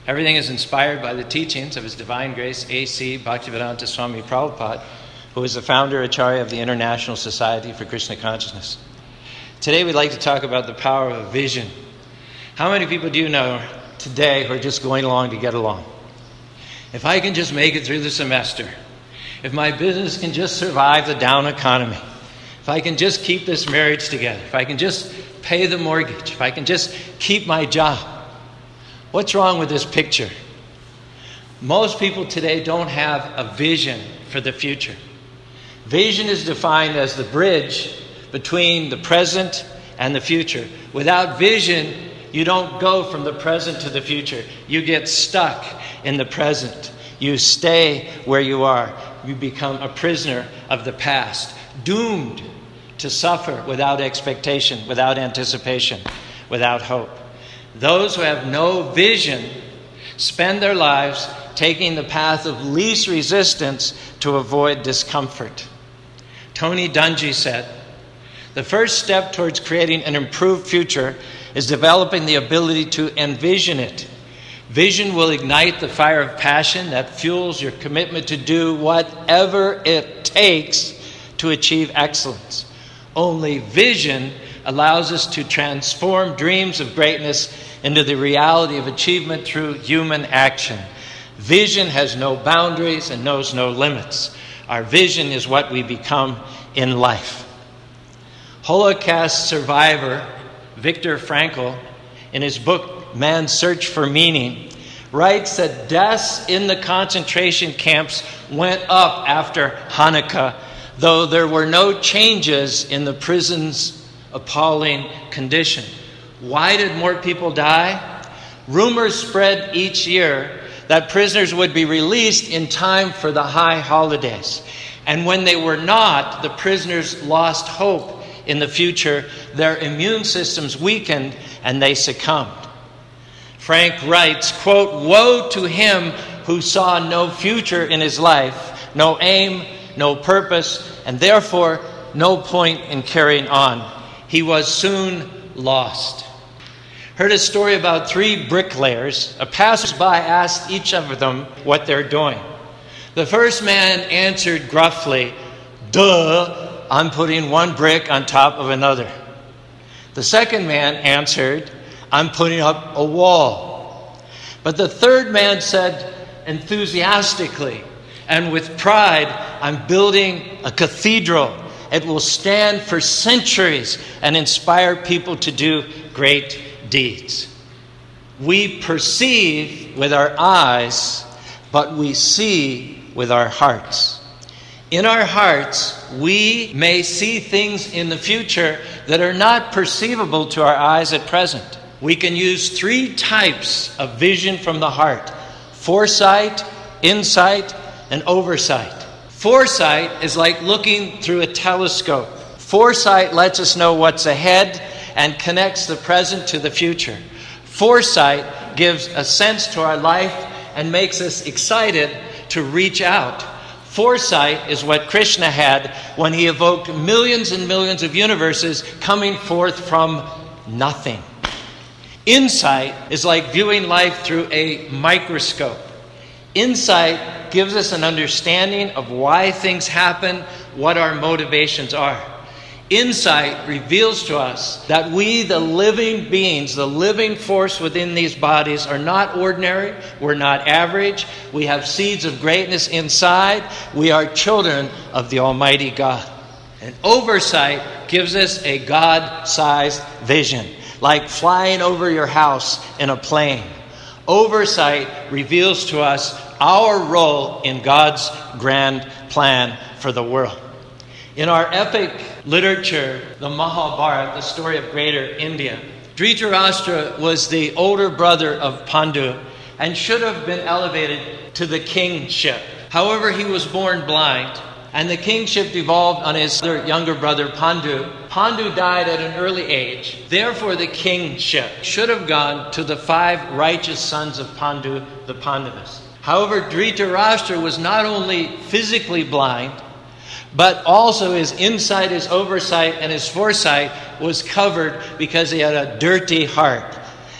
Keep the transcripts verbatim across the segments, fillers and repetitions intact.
Everything is inspired by the teachings of His Divine Grace A C Bhaktivedanta Swami Prabhupada, who is the founder Acharya of the International Society for Krishna Consciousness. Today we'd like to talk about the power of vision. How many people do you know today who are just going along to get along? If I can just make it through the semester, if my business can just survive the down economy, if I can just keep this marriage together, if I can just pay the mortgage, if I can just keep my job. What's wrong with this picture? Most people today don't have a vision for the future. Vision is defined as the bridge between the present and the future. Without vision, you don't go from the present to the future. You get stuck in the present. You stay where you are. You become a prisoner of the past, doomed to suffer without expectation, without anticipation, without hope. Those who have no vision spend their lives taking the path of least resistance to avoid discomfort. Tony Dungy said, "The first step towards creating an improved future is developing the ability to envision it. Vision will ignite the fire of passion that fuels your commitment to do whatever it takes to achieve excellence. Only vision allows us to transform dreams of greatness into the reality of achievement through human action. Vision has no boundaries and knows no limits. Our vision is what we become in life." Holocaust survivor Viktor Frankl, in his book Man's Search for Meaning, writes that deaths in the concentration camps went up after Hanukkah, though there were no changes in the prison's appalling condition. Why did more people die? Rumors spread each year that prisoners would be released in time for the high holidays. And when they were not, the prisoners lost hope in the future. Their immune systems weakened and they succumbed. Frank writes, quote, "Woe to him who saw no future in his life, no aim, no purpose, and therefore no point in carrying on. He was soon lost." Heard a story about three bricklayers. A passersby asked each of them what they're doing. The first man answered gruffly, "Duh, I'm putting one brick on top of another." The second man answered, "I'm putting up a wall." But the third man said enthusiastically and with pride, "I'm building a cathedral. It will stand for centuries and inspire people to do great deeds." We perceive with our eyes, but we see with our hearts. In our hearts, we may see things in the future that are not perceivable to our eyes at present. We can use three types of vision from the heart: foresight, insight, and oversight. Foresight is like looking through a telescope. Foresight lets us know what's ahead and connects the present to the future. Foresight gives a sense to our life and makes us excited to reach out. Foresight is what Krishna had when he evoked millions and millions of universes coming forth from nothing. Insight is like viewing life through a microscope. Insight gives us an understanding of why things happen, what our motivations are. Insight reveals to us that we, the living beings, the living force within these bodies, are not ordinary. We're not average. We have seeds of greatness inside. We are children of the Almighty God. And oversight gives us a God-sized vision, like flying over your house in a plane. Oversight reveals to us our role in God's grand plan for the world. In our epic literature, the Mahabharata, the story of Greater India, Dhritarashtra was the older brother of Pandu and should have been elevated to the kingship. However, he was born blind, and the kingship devolved on his younger brother Pandu. Pandu died at an early age. Therefore, the kingship should have gone to the five righteous sons of Pandu, the Pandavas. However, Dhritarashtra was not only physically blind, but also his insight, his oversight, and his foresight was covered because he had a dirty heart.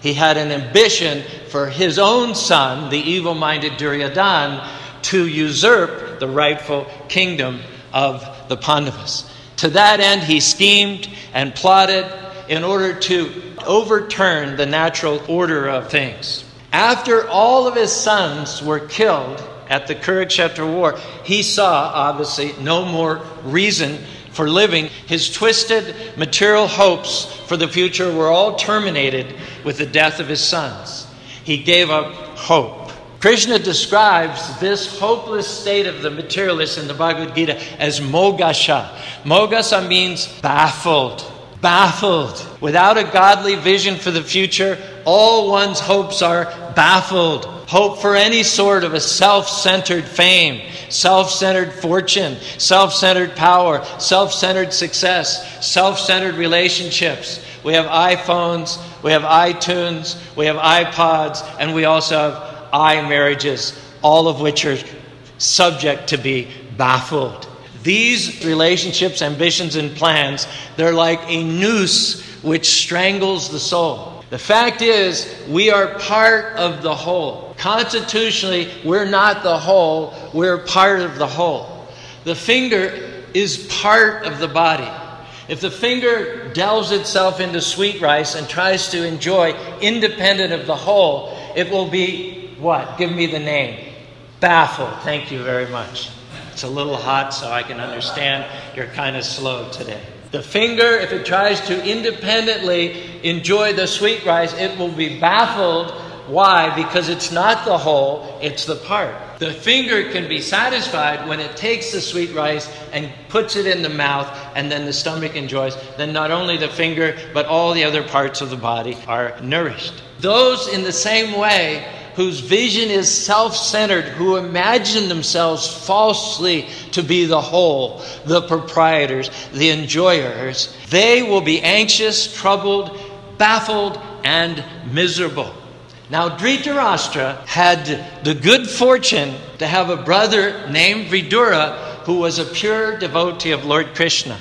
He had an ambition for his own son, the evil-minded Duryodhana, to usurp the rightful kingdom of the Pandavas. To that end, he schemed and plotted in order to overturn the natural order of things. After all of his sons were killed at the Kurukshetra war, he saw, obviously, no more reason for living. His twisted material hopes for the future were all terminated with the death of his sons. He gave up hope. Krishna describes this hopeless state of the materialist in the Bhagavad Gita as mogasha. Mogasa means baffled. Baffled. Without a godly vision for the future, all one's hopes are baffled. Hope for any sort of a self-centered fame, self-centered fortune, self-centered power, self-centered success, self-centered relationships. We have iPhones, we have iTunes, we have iPods, and we also have I-marriages, all of which are subject to be baffled. These relationships, ambitions, and plans, they're like a noose which strangles the soul. The fact is, we are part of the whole. Constitutionally, we're not the whole, we're part of the whole. The finger is part of the body. If the finger delves itself into sweet rice and tries to enjoy independent of the whole, it will be what? Give me the name. Baffled. Thank you very much. It's a little hot, so I can understand you're kind of slow today. The finger, if it tries to independently enjoy the sweet rice, it will be baffled. Why? Because it's not the whole, it's the part. The finger can be satisfied when it takes the sweet rice and puts it in the mouth, and then the stomach enjoys. Then not only the finger, but all the other parts of the body are nourished. Those in the same way whose vision is self-centered, who imagine themselves falsely to be the whole, the proprietors, the enjoyers, they will be anxious, troubled, baffled, and miserable. Now, Dhritarashtra had the good fortune to have a brother named Vidura who was a pure devotee of Lord Krishna.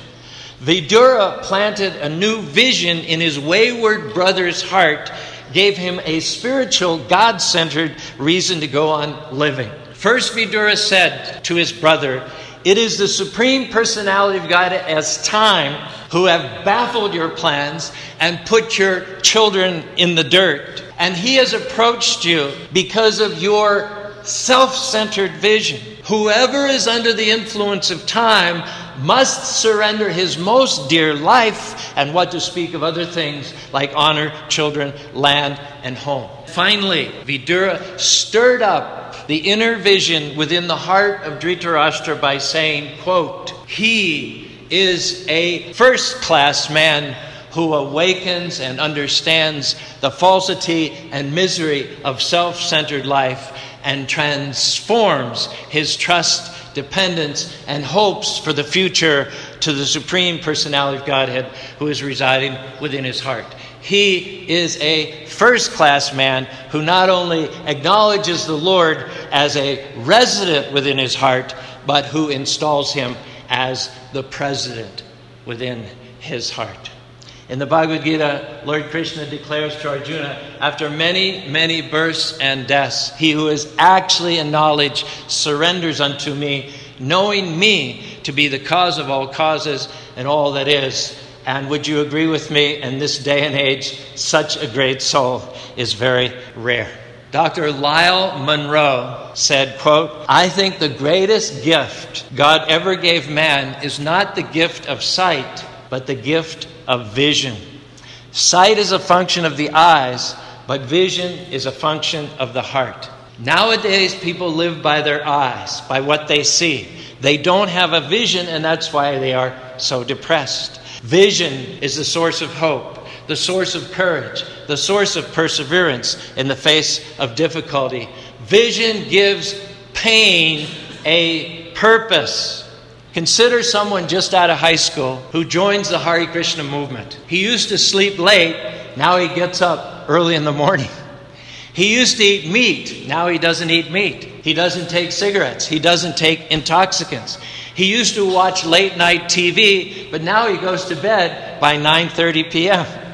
Vidura planted a new vision in his wayward brother's heart, gave him a spiritual, God-centered reason to go on living. First, Vidura said to his brother, "It is the Supreme Personality of God as time who have baffled your plans and put your children in the dirt. And he has approached you because of your self-centered vision. Whoever is under the influence of time must surrender his most dear life, and what to speak of other things like honor, children, land, and home." Finally, Vidura stirred up the inner vision within the heart of Dhritarashtra by saying, quote, "He is a first-class man who awakens and understands the falsity and misery of self-centered life and transforms his trust, dependence, and hopes for the future to the Supreme Personality of Godhead who is residing within his heart." He is a first-class man who not only acknowledges the Lord as a resident within his heart, but who installs him as the president within his heart. In the Bhagavad Gita, Lord Krishna declares to Arjuna, after many, many births and deaths, he who is actually in knowledge surrenders unto me, knowing me to be the cause of all causes and all that is. And would you agree with me, in this day and age, such a great soul is very rare. Doctor Lyle Monroe said, quote, "I think the greatest gift God ever gave man is not the gift of sight, but the gift of vision. Sight is a function of the eyes, but vision is a function of the heart." Nowadays, people live by their eyes, by what they see. They don't have a vision, and that's why they are so depressed. Vision is the source of hope, the source of courage, the source of perseverance in the face of difficulty. Vision gives pain a purpose. Consider someone just out of high school who joins the Hare Krishna movement. He used to sleep late, now he gets up early in the morning. He used to eat meat, now he doesn't eat meat. He doesn't take cigarettes, he doesn't take intoxicants. He used to watch late night T V, but now he goes to bed by nine thirty p.m.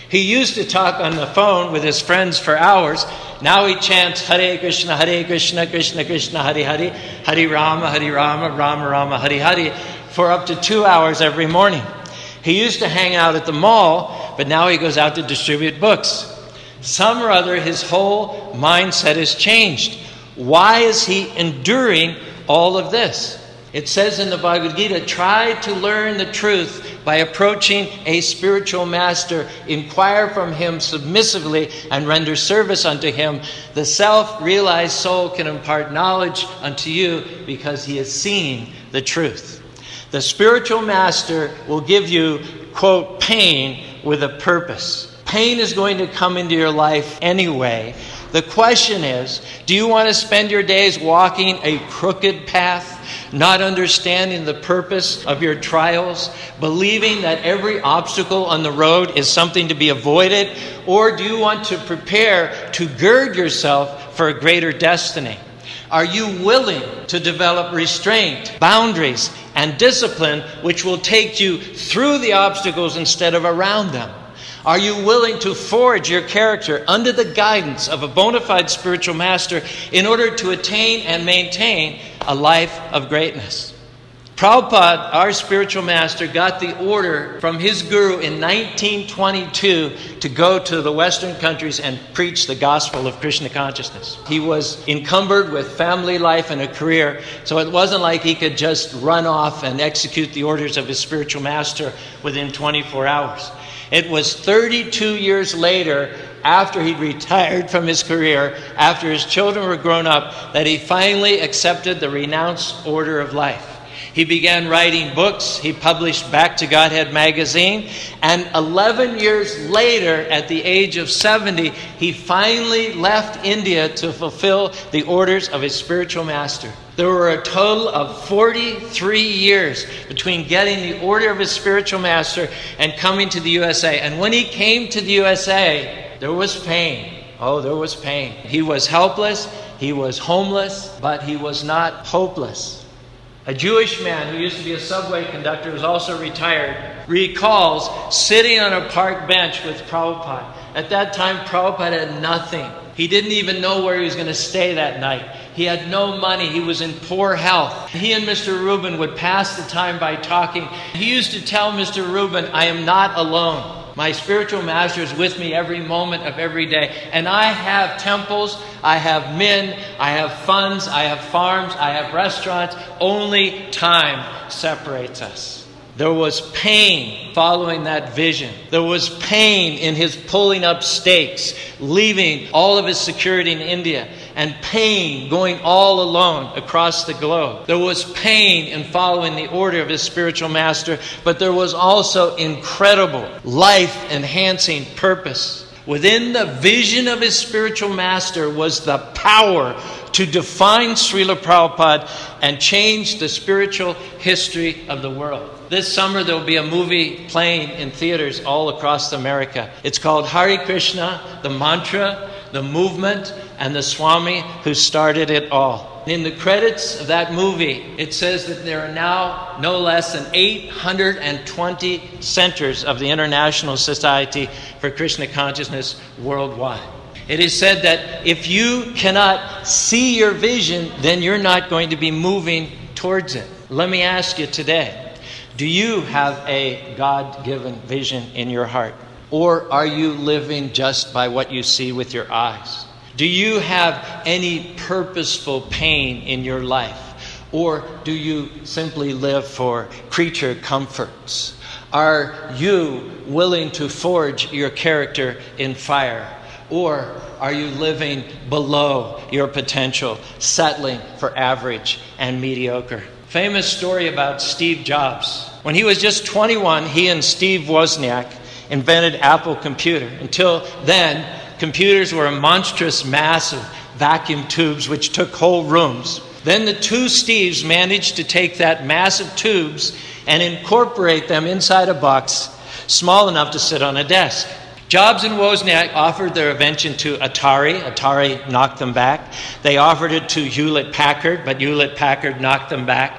He used to talk on the phone with his friends for hours. Now he chants Hare Krishna, Hare Krishna, Krishna Krishna, Hare Hare, Hare Rama, Hare Rama, Rama Rama, Hare Hare for up to two hours every morning. He used to hang out at the mall, but now he goes out to distribute books. Some or other, his whole mindset has changed. Why is he enduring all of this? It says in the Bhagavad Gita, try to learn the truth by approaching a spiritual master. Inquire from him submissively and render service unto him. The self-realized soul can impart knowledge unto you because he has seen the truth. The spiritual master will give you, quote, pain with a purpose. Pain is going to come into your life anyway. The question is, do you want to spend your days walking a crooked path, not understanding the purpose of your trials, believing that every obstacle on the road is something to be avoided? Or do you want to prepare to gird yourself for a greater destiny? Are you willing to develop restraint, boundaries, and discipline which will take you through the obstacles instead of around them? Are you willing to forge your character under the guidance of a bona fide spiritual master in order to attain and maintain a life of greatness? Prabhupada, our spiritual master, got the order from his guru in nineteen twenty-two to go to the Western countries and preach the gospel of Krishna consciousness. He was encumbered with family life and a career, so it wasn't like he could just run off and execute the orders of his spiritual master within twenty-four hours. It was thirty-two years later, after he'd retired from his career, after his children were grown up, that he finally accepted the renounced order of life. He began writing books. He published Back to Godhead magazine. And eleven years later, at the age of seventy, he finally left India to fulfill the orders of his spiritual master. There were a total of forty-three years between getting the order of his spiritual master and coming to the U S A. And when he came to the U S A, there was pain. Oh, there was pain. He was helpless. He was homeless, but he was not hopeless. A Jewish man who used to be a subway conductor, who's also retired, recalls sitting on a park bench with Prabhupada. At that time, Prabhupada had nothing. He didn't even know where he was going to stay that night. He had no money. He was in poor health. He and Mister Rubin would pass the time by talking. He used to tell Mister Rubin, I am not alone. My spiritual master is with me every moment of every day. And I have temples, I have men, I have funds, I have farms, I have restaurants. Only time separates us. There was pain following that vision. There was pain in his pulling up stakes, leaving all of his security in India, and pain going all alone across the globe. There was pain in following the order of his spiritual master, but there was also incredible life-enhancing purpose. Within the vision of his spiritual master was the power to define Srila Prabhupada and change the spiritual history of the world. This summer there will be a movie playing in theaters all across America. It's called Hare Krishna, the mantra, the movement, and the Swami who started it all. In the credits of that movie, it says that there are now no less than eight hundred twenty centers of the International Society for Krishna Consciousness worldwide. It is said that if you cannot see your vision, then you're not going to be moving towards it. Let me ask you today, do you have a God-given vision in your heart? Or are you living just by what you see with your eyes? Do you have any purposeful pain in your life? Or do you simply live for creature comforts? Are you willing to forge your character in fire? Or are you living below your potential, settling for average and mediocre? Famous story about Steve Jobs. When he was just twenty-one, he and Steve Wozniak invented Apple Computer. Until then, computers were a monstrous mass of vacuum tubes which took whole rooms. Then the two Steves managed to take that mass of tubes and incorporate them inside a box small enough to sit on a desk. Jobs and Wozniak offered their invention to Atari. Atari knocked them back. They offered it to Hewlett-Packard, but Hewlett-Packard knocked them back.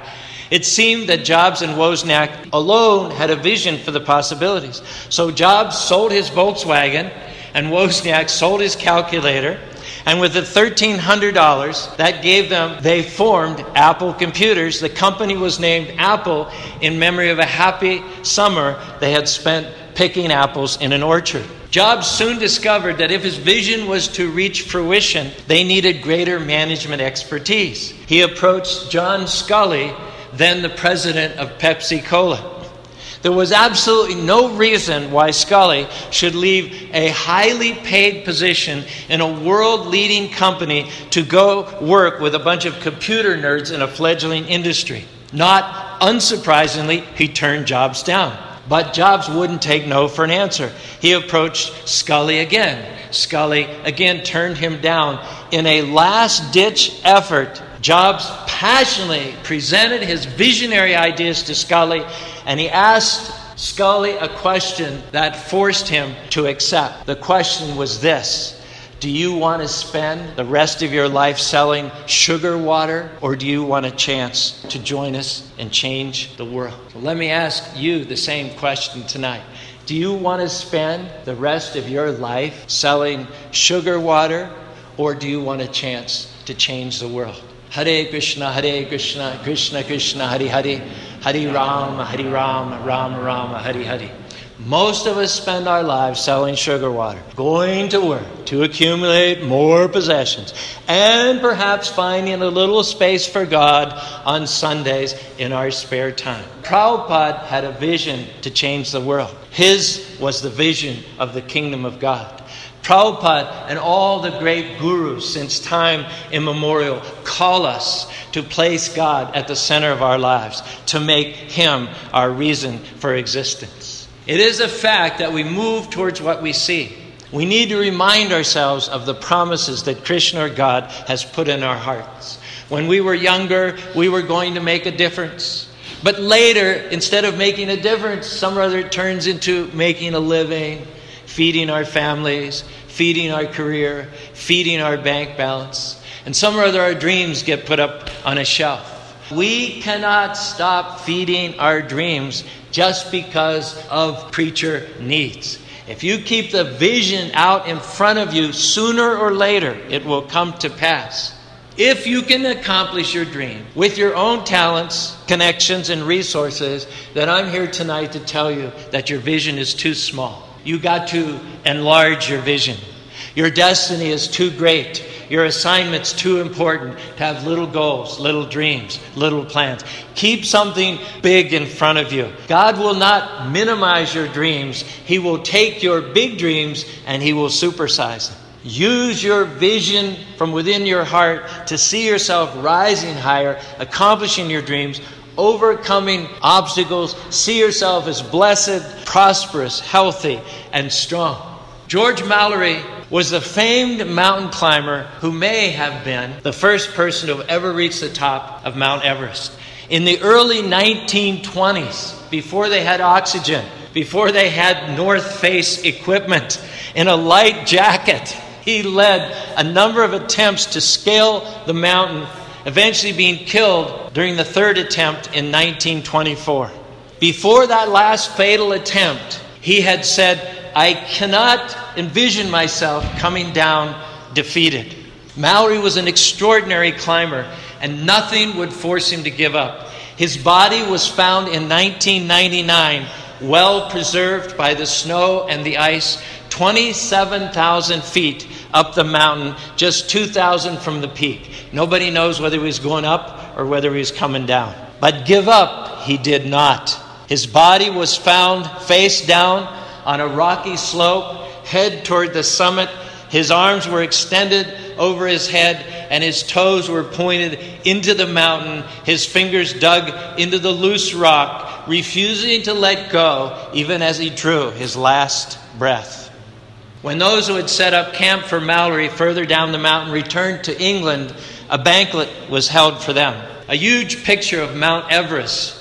It seemed that Jobs and Wozniak alone had a vision for the possibilities. So Jobs sold his Volkswagen, and Wozniak sold his calculator. And with the thirteen hundred dollars that gave them, they formed Apple Computers. The company was named Apple in memory of a happy summer they had spent picking apples in an orchard. Jobs soon discovered that if his vision was to reach fruition, they needed greater management expertise. He approached John Scully, then the president of Pepsi-Cola. There was absolutely no reason why Scully should leave a highly paid position in a world-leading company to go work with a bunch of computer nerds in a fledgling industry. Not unsurprisingly, he turned Jobs down. But Jobs wouldn't take no for an answer. He approached Scully again. Scully again turned him down. In a last-ditch effort, Jobs passionately presented his visionary ideas to Scully, and he asked Scully a question that forced him to accept. The question was this: do you want to spend the rest of your life selling sugar water, or do you want a chance to join us and change the world? So let me ask you the same question tonight. Do you want to spend the rest of your life selling sugar water, or do you want a chance to change the world? Hare Krishna, Hare Krishna, Krishna Krishna, Hare Hare, Hare Rama, Hare Rama, Rama Rama, Hare Hare. Most of us spend our lives selling sugar water, going to work to accumulate more possessions, and perhaps finding a little space for God on Sundays in our spare time. Prabhupada had a vision to change the world. His was the vision of the kingdom of God. Prabhupada and all the great gurus since time immemorial call us to place God at the center of our lives, to make Him our reason for existence. It is a fact that we move towards what we see. We need to remind ourselves of the promises that Krishna or God has put in our hearts. When we were younger, we were going to make a difference. But later, instead of making a difference, some or other it turns into making a living, feeding our families, feeding our career, feeding our bank balance. And some or other our dreams get put up on a shelf. We cannot stop feeding our dreams just because of preacher needs. If you keep the vision out in front of you, sooner or later it will come to pass. If you can accomplish your dream with your own talents, connections, and resources, then I'm here tonight to tell you that your vision is too small. You got to enlarge your vision. Your destiny is too great. Your assignment's too important to have little goals, little dreams, little plans. Keep something big in front of you. God will not minimize your dreams. He will take your big dreams and He will supersize them. Use your vision from within your heart to see yourself rising higher, accomplishing your dreams, overcoming obstacles. See yourself as blessed, prosperous, healthy, and strong. George Mallory was the famed mountain climber who may have been the first person to have ever reached the top of Mount Everest. In the early nineteen twenties, before they had oxygen, before they had North Face equipment, in a light jacket, he led a number of attempts to scale the mountain, eventually being killed during the third attempt in nineteen twenty-four. Before that last fatal attempt, he had said, I cannot envision myself coming down defeated. Mallory was an extraordinary climber, and nothing would force him to give up. His body was found in nineteen ninety-nine, well preserved by the snow and the ice, twenty-seven thousand feet up the mountain, just two thousand from the peak. Nobody knows whether he was going up or whether he was coming down. But give up he did not. His body was found face down on a rocky slope, head toward the summit. His arms were extended over his head, and his toes were pointed into the mountain, his fingers dug into the loose rock, refusing to let go even as he drew his last breath. When those who had set up camp for Mallory further down the mountain returned to England, a banquet was held for them. A huge picture of Mount Everest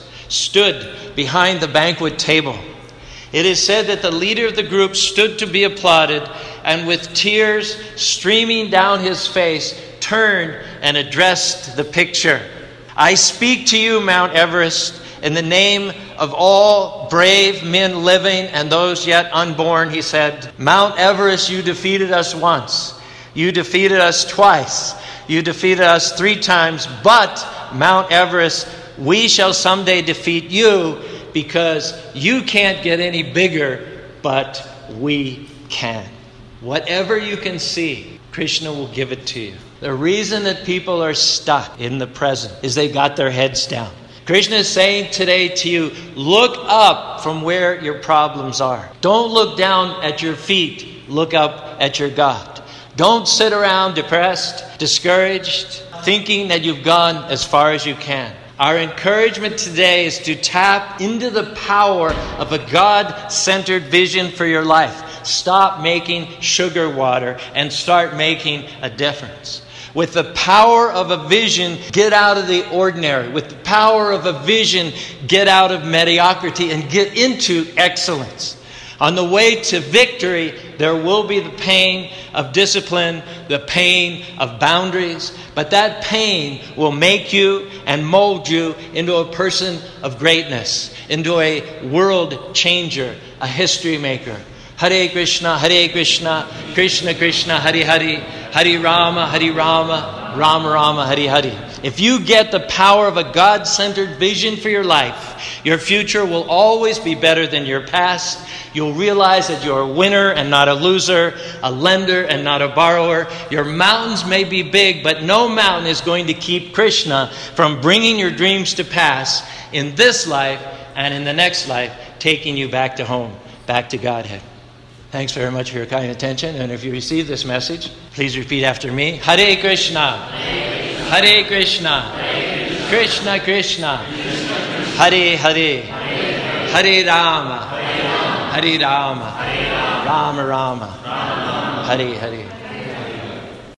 stood behind the banquet table. It is said that the leader of the group stood to be applauded, and with tears streaming down his face, turned and addressed the picture. I speak to you, Mount Everest, in the name of all brave men living and those yet unborn, he said, Mount Everest, you defeated us once. You defeated us twice. You defeated us three times. But, Mount Everest, we shall someday defeat you because you can't get any bigger, but we can. Whatever you can see, Krishna will give it to you. The reason that people are stuck in the present is they got their heads down. Krishna is saying today to you, look up from where your problems are. Don't look down at your feet. Look up at your God. Don't sit around depressed, discouraged, thinking that you've gone as far as you can. Our encouragement today is to tap into the power of a God-centered vision for your life. Stop making sugar water and start making a difference. With the power of a vision, get out of the ordinary. With the power of a vision, get out of mediocrity and get into excellence. On the way to victory, there will be the pain of discipline, the pain of boundaries, but that pain will make you and mold you into a person of greatness, into a world changer, a history maker. Hare Krishna, Hare Krishna, Krishna Krishna, Hare Hare, Hare Rama, Hare Rama, Rama Rama, Hare Hare. If you get the power of a God-centered vision for your life, your future will always be better than your past. You'll realize that you're a winner and not a loser, a lender and not a borrower. Your mountains may be big, but no mountain is going to keep Krishna from bringing your dreams to pass in this life and in the next life, taking you back to home, back to Godhead. Thanks very much for your kind attention. And if you receive this message, please repeat after me. Hare Krishna. Hare Krishna. Krishna Krishna. Hare Hare. Hare Rama. Hare Rama. Rama Rama. Hare Hare.